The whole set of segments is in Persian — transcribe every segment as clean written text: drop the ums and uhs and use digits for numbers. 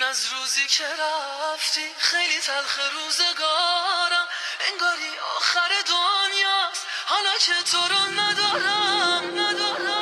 از روزی که رفتی خیلی تلخ روزگارم، انگاری آخر دنیاست حالا که تو رو ندارم.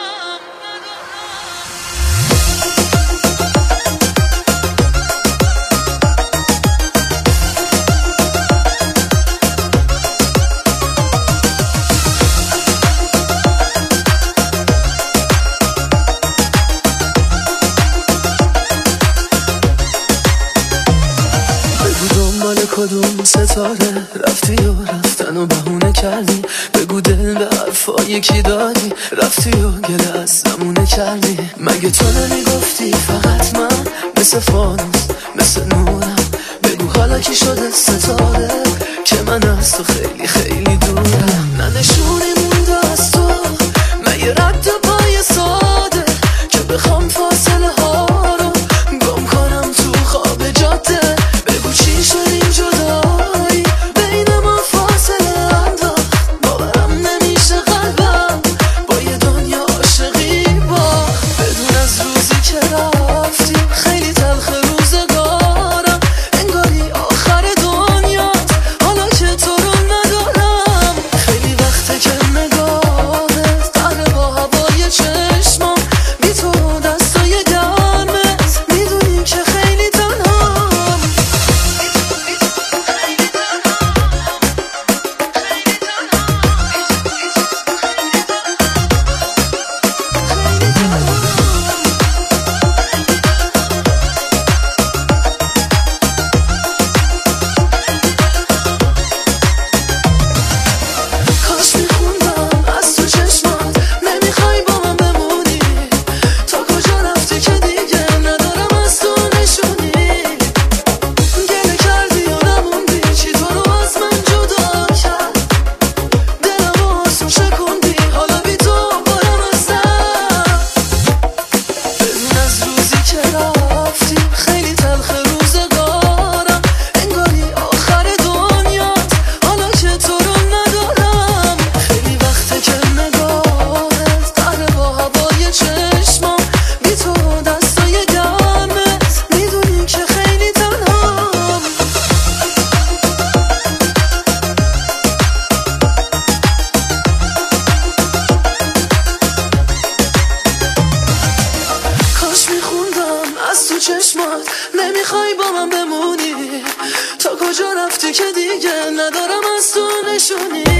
کدوم ستاره رفتی و رفتن و بهونه کردی، بگو دل به حرفایی کی دادی، رفتی و گله از زمونه کردی. مگه تو نمیگفتی فقط من مثل فانوس مثل نورم، بگو حالا کی شده ستاره که من از تو خیلی خیلی دورم. نه نشونی مونده از تو، مگه رد پای ساده که بخوام فاصله ها رو گم کنم تو خواب جاده. بگو چی شد این جدایی بین ما فاصله انداخت، باورم نمیشه قلبم با یه دنیا عاشقی باخت. بدون از روزی که رفتی خیلی تلخ روزگارم، انگاری آخر دنیاست حالا که تو رو ندارم. خیلی وقته که نگاهت قهر با هوای چشمام، بی تو دستای گرمت میدونی که خیلی تنهام. کاش میخوندم از تو چشمات نمیخوای با من بمونی، تا کجا رفتی که دیگه ندارم از تو نشونی. گله کردی و نموندی چی تو رو از من جدا کرد، دلم و آسون شکوندی حالا بی تو بارم از سر. بدون از روزی که رفتی خیلی تلخ روزگارم، انگاری آخر دنیاست حالا که تو رو ندارم. خیلی وقته که نگاهت قهر با هوای چشمام، بی تو دستای گرمت میدونی که خیلی تنهام. کاش میخوندم از تو چشمات نمیخوای با من بمونی، تا کجا رفتی که دیگه ندارم از تو نشونی.